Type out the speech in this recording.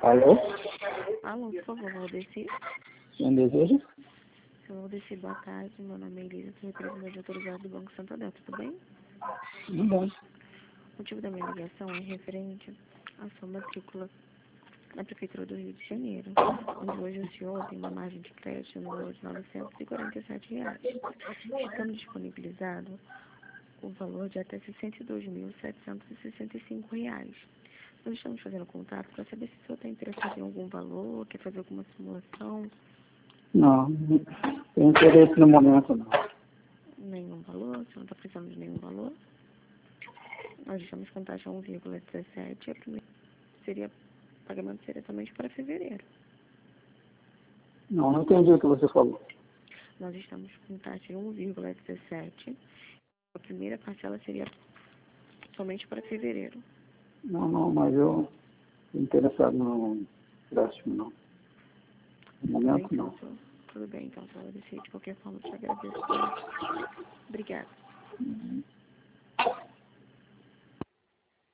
Alô? Alô, por favor, Valdeci. Quem deseja? Senhor Valdeci, boa tarde. Meu nome é Elisa, sou representante autorizado do Banco Santander, tudo bem? Tudo bem. O motivo da minha ligação é referente à sua matrícula na Prefeitura do Rio de Janeiro, onde hoje o senhor tem uma margem de crédito no valor de R$ 947. Ficando disponibilizado o valor de até R$ 62.765. Nós estamos fazendo contato para saber se o senhor está interessado em algum valor, quer fazer alguma simulação. Não, não tenho interesse no momento, não. Nenhum valor? O senhor não está precisando de nenhum valor? Nós estamos com taxa 1,17 e a primeira pagamento seria somente para fevereiro. Não entendi o que você falou. Nós estamos com taxa de 1,17. A primeira parcela seria somente para fevereiro. Não, mas eu estou interessado no próximo, não. No momento, não. Tudo bem, então, senhor. De qualquer forma, eu te agradeço. Obrigada.